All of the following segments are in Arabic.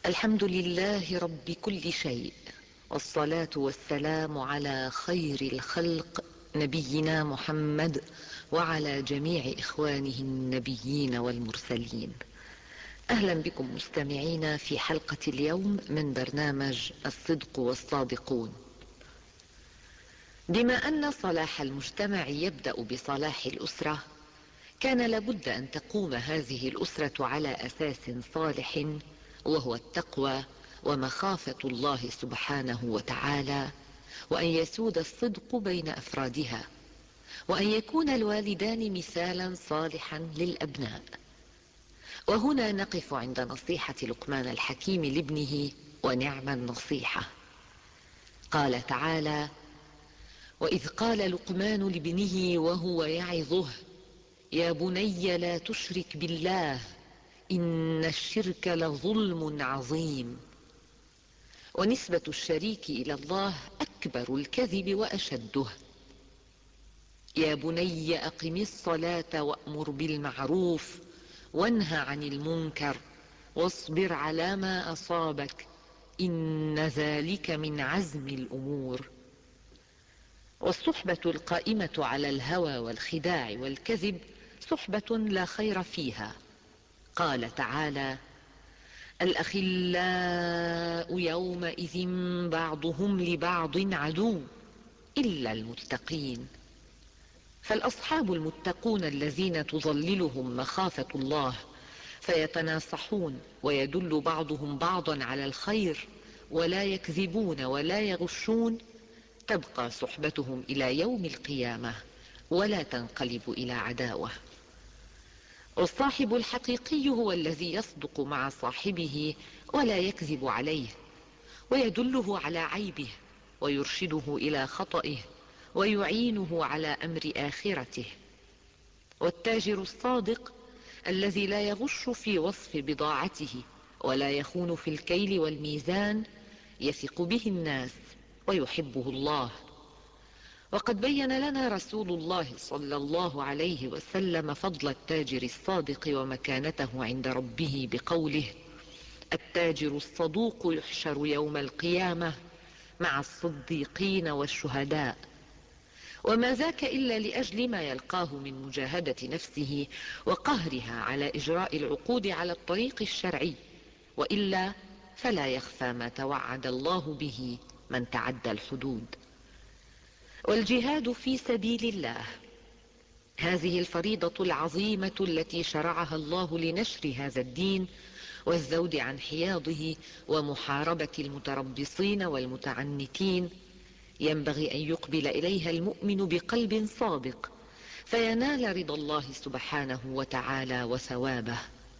الحمد لله رب كل شيء، والصلاة والسلام على خير الخلق نبينا محمد وعلى جميع إخوانه النبيين والمرسلين. أهلا بكم مستمعينا في حلقة اليوم من برنامج الصدق والصادقون. بما أن صلاح المجتمع يبدأ بصلاح الأسرة، كان لابد أن تقوم هذه الأسرة على أساس صالح، وهو التقوى ومخافة الله سبحانه وتعالى، وأن يسود الصدق بين أفرادها، وأن يكون الوالدان مثالا صالحا للأبناء. وهنا نقف عند نصيحة لقمان الحكيم لابنه، ونعم النصيحة. قال تعالى: وإذ قال لقمان لابنه وهو يعظه يا بني لا تشرك بالله إن الشرك لظلم عظيم. ونسبة الشريك إلى الله أكبر الكذب وأشده. يا بني أقم الصلاة وأمر بالمعروف وانه عن المنكر واصبر على ما أصابك إن ذلك من عزم الأمور. والصحبة القائمة على الهوى والخداع والكذب صحبة لا خير فيها. قال تعالى: الأخلاء يومئذ بعضهم لبعض عدو إلا المتقين. فالأصحاب المتقون الذين تظللهم مخافة الله فيتناصحون ويدل بعضهم بعضا على الخير ولا يكذبون ولا يغشون، تبقى صحبتهم إلى يوم القيامة ولا تنقلب إلى عداوة. والصاحب الحقيقي هو الذي يصدق مع صاحبه ولا يكذب عليه، ويدله على عيبه ويرشده إلى خطئه ويعينه على أمر آخرته. والتاجر الصادق الذي لا يغش في وصف بضاعته ولا يخون في الكيل والميزان يثق به الناس ويحبه الله. وقد بين لنا رسول الله صلى الله عليه وسلم فضل التاجر الصادق ومكانته عند ربه بقوله: التاجر الصدوق يحشر يوم القيامة مع الصديقين والشهداء. وما ذاك إلا لأجل ما يلقاه من مجاهدة نفسه وقهرها على إجراء العقود على الطريق الشرعي، وإلا فلا يخفى ما توعد الله به من تعدى الحدود. والجهاد في سبيل الله، هذه الفريضة العظيمة التي شرعها الله لنشر هذا الدين والذود عن حياضه ومحاربة المتربصين والمتعنتين، ينبغي أن يقبل إليها المؤمن بقلب صادق فينال رضا الله سبحانه وتعالى وثوابه.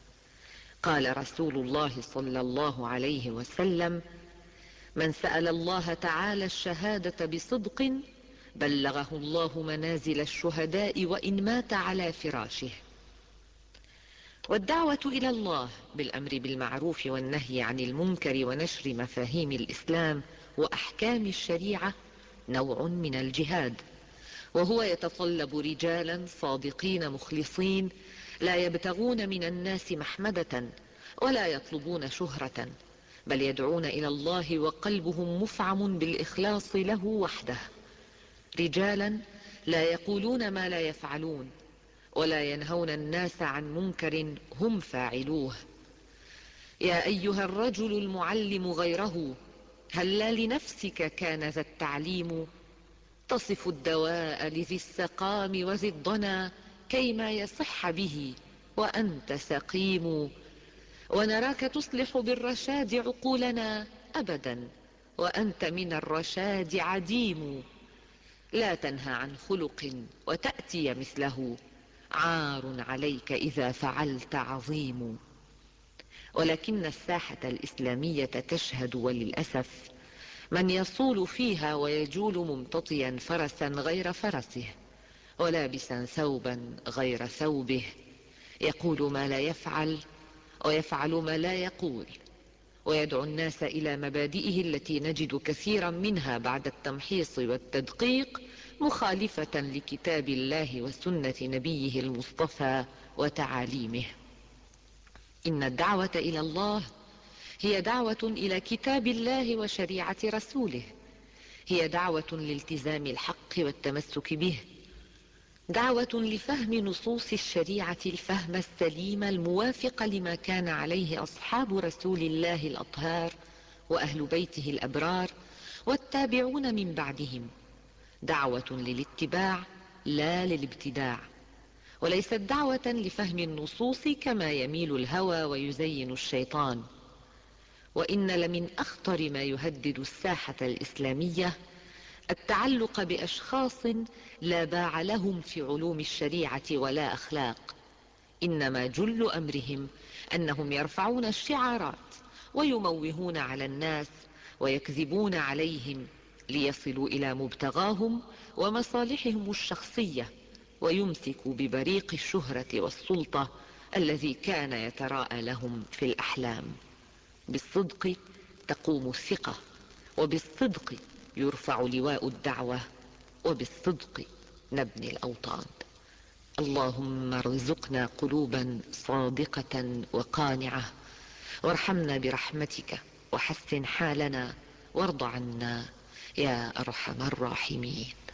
قال رسول الله صلى الله عليه وسلم: من سأل الله تعالى الشهادة بصدق بلغه الله منازل الشهداء وإن مات على فراشه. والدعوة إلى الله بالأمر بالمعروف والنهي عن المنكر ونشر مفاهيم الإسلام وأحكام الشريعة نوع من الجهاد، وهو يتطلب رجالا صادقين مخلصين لا يبتغون من الناس محمدة ولا يطلبون شهرة، بل يدعون إلى الله وقلبهم مفعم بالإخلاص له وحده. رجالا لا يقولون ما لا يفعلون ولا ينهون الناس عن منكر هم فاعلوه. يا أيها الرجل المعلم غيره هلا لنفسك كان ذا التعليم، تصف الدواء لذي السقام وذي الضنا كيما يصح به وأنت سقيم. ونراك تصلح بالرشاد عقولنا أبدا وأنت من الرشاد عديم. لا تنهى عن خلق وتأتي مثله، عار عليك إذا فعلت عظيم. ولكن الساحة الإسلامية تشهد وللأسف من يصول فيها ويجول ممتطيا فرسا غير فرسه ولابسا ثوبا غير ثوبه، يقول ما لا يفعل ويفعل ما لا يقول، ويدعو الناس إلى مبادئه التي نجد كثيرا منها بعد التمحيص والتدقيق مخالفة لكتاب الله وسنة نبيه المصطفى وتعاليمه. إن الدعوة إلى الله هي دعوة إلى كتاب الله وشريعة رسوله، هي دعوة لالتزام الحق والتمسك به، دعوة لفهم نصوص الشريعة الفهم السليم الموافق لما كان عليه أصحاب رسول الله الأطهار وأهل بيته الأبرار والتابعون من بعدهم، دعوة للاتباع لا للابتداع، وليست دعوة لفهم النصوص كما يميل الهوى ويزين الشيطان. وإن لمن أخطر ما يهدد الساحة الإسلامية التعلق بأشخاص لا باع لهم في علوم الشريعة ولا أخلاق، إنما جل أمرهم أنهم يرفعون الشعارات ويموهون على الناس ويكذبون عليهم ليصلوا إلى مبتغاهم ومصالحهم الشخصية، ويمسكوا ببريق الشهرة والسلطة الذي كان يتراءى لهم في الأحلام. بالصدق تقوم الثقة، وبالصدق يرفع لواء الدعوة، وبالصدق نبني الأوطان. اللهم ارزقنا قلوبا صادقة وقانعة، وارحمنا برحمتك، وحسن حالنا، وارض عنا يا أرحم الراحمين.